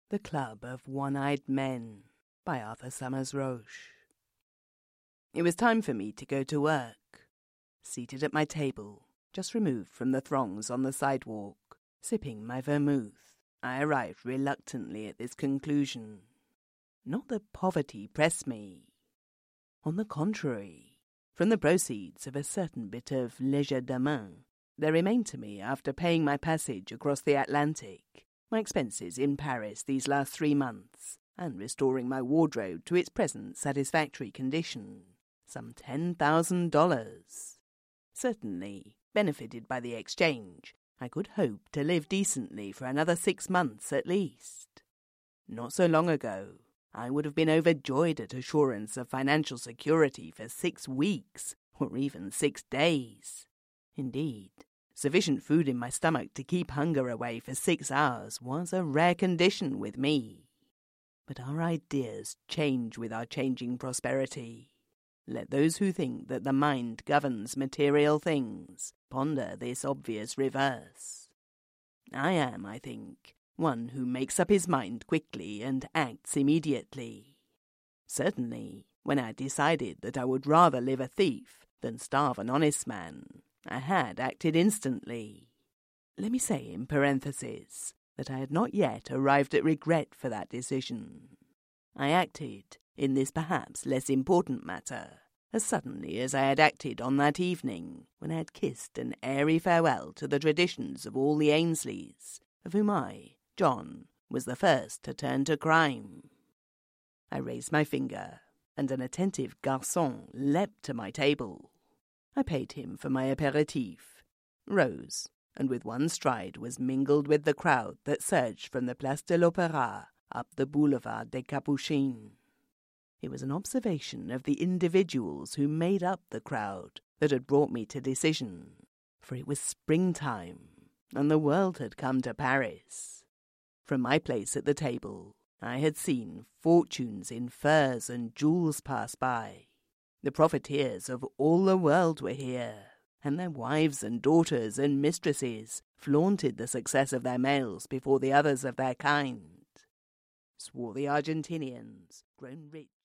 The Club of One-Eyed Men by Arthur Summers Roche. It was time for me to go to work. Seated at my table, just removed from the throngs on the sidewalk, sipping my vermouth, I arrived reluctantly at this conclusion. Not that poverty pressed me. On the contrary, from the proceeds of a certain bit of legerdemain, there remained to me, after paying my passage across the Atlantic, my expenses in Paris these last 3 months, and restoring my wardrobe to its present satisfactory condition, some $10,000. Certainly, benefited by the exchange, I could hope to live decently for another 6 months at least. Not so long ago, I would have been overjoyed at assurance of financial security for 6 weeks, or even 6 days. Indeed, sufficient food in my stomach to keep hunger away for 6 hours was a rare condition with me. But our ideas change with our changing prosperity. Let those who think that the mind governs material things ponder this obvious reverse. I am, I think, one who makes up his mind quickly and acts immediately. Certainly, when I decided that I would rather live a thief than starve an honest man, I had acted instantly. Let me say in parenthesis that I had not yet arrived at regret for that decision. I acted, in this perhaps less important matter, as suddenly as I had acted on that evening when I had kissed an airy farewell to the traditions of all the Ainsleys, of whom I, John, was the first to turn to crime. I raised my finger, and an attentive garçon leapt to my table. I paid him for my apéritif, rose, and with one stride was mingled with the crowd that surged from the Place de l'Opéra up the Boulevard des Capucines. It was an observation of the individuals who made up the crowd that had brought me to decision, for it was springtime, and the world had come to Paris. From my place at the table, I had seen fortunes in furs and jewels pass by. The profiteers of all the world were here, and their wives and daughters and mistresses flaunted the success of their males before the others of their kind. Swarthy Argentinians, grown rich